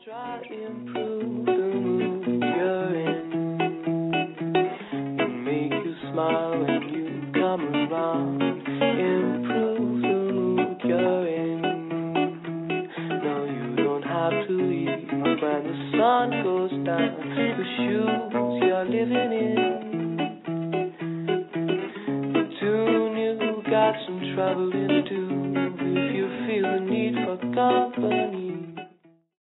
Try to improve the mood you're in and make you smile when you come around. Improve the mood you're in. No, you don't have to leave when the sun goes down. The shoes you're living in. The tune you got some trouble into. If you feel the need for company,